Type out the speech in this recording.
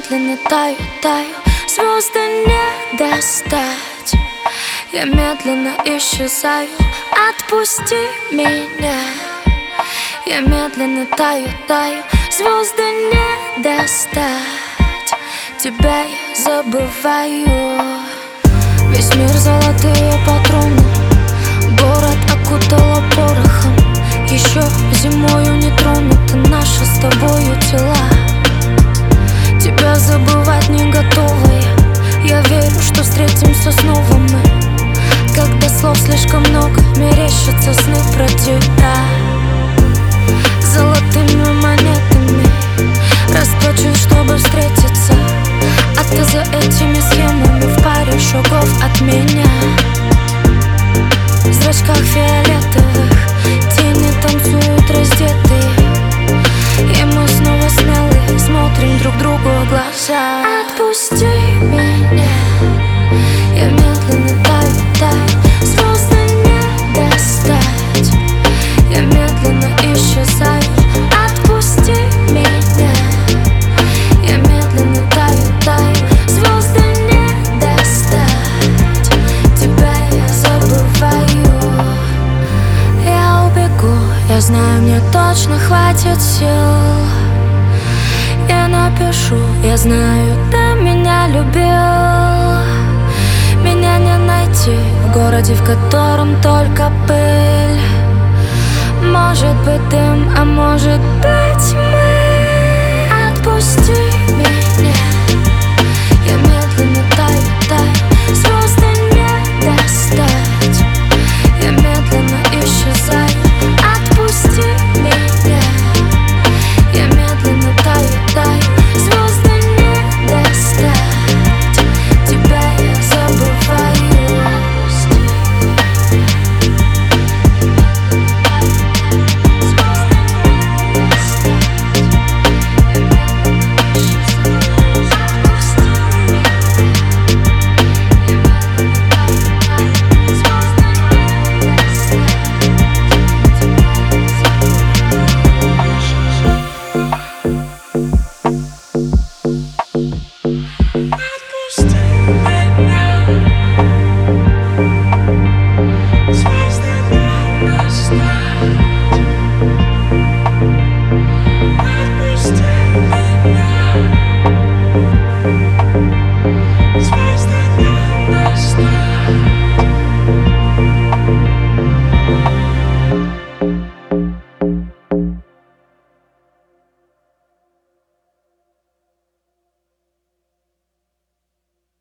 медленно таю, таю, звезды не достать. Я медленно исчезаю, отпусти меня. Я медленно таю, таю, звезды не достать. Тебя я забываю. Весь мир золотые патроны, город окутала порохом. Еще зимою не тронуты наши с тобою тела. Тебя забывать не готовая. Я верю, что встретимся снова мы. Когда слов слишком много, мерещатся сны про тебя. Золотыми монетами расплачусь, чтобы встретиться. А ты за этими схемами в паре шагов от меня. В зрачках фиолетовых тени танцуют раздетые, и мы снова смелые смотрим друг другу в глаза. Отпусти меня. Я медленно таю, таю, звезды не достать. Я медленно исчезаю, отпусти меня. Я медленно таю, таю, звезды не достать. Тебя я забываю. Я убегу, я знаю, мне точно хватит сил. Я напишу, я знаю, ты меня любил. Меня не найти в городе, в котором только пыль. Может быть дым, а может быть мы. Отпусти меня. Я